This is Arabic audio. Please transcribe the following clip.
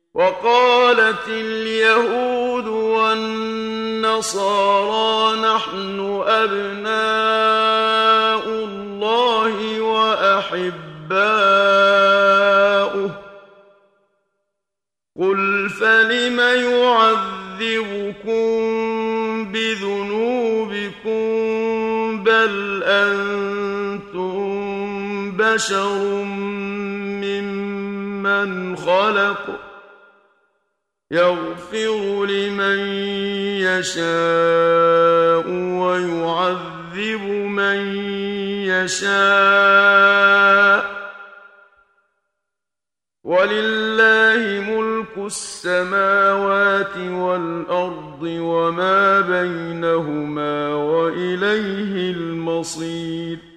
وقالت اليهود والنصارى نحن أبناء الله وأحباؤه قل فلم يعذبكم بذنوبكم بل أنتم بشر ممن خلق يغفر لمن يشاء ويعذب من يشاء ولله ملك السماوات والأرض وما بينهما وإليه المصير